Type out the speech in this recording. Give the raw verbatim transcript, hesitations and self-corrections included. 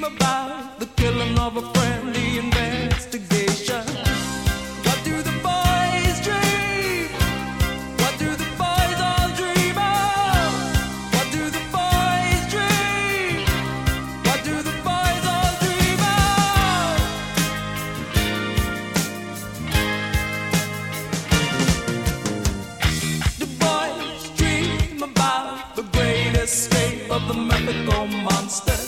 about the killing of a friend, the investigation. What do the boys dream? What do the boys all dream of? What do the boys dream? What do the boys all dream of? The boys dream about the great escape of the mythical monster.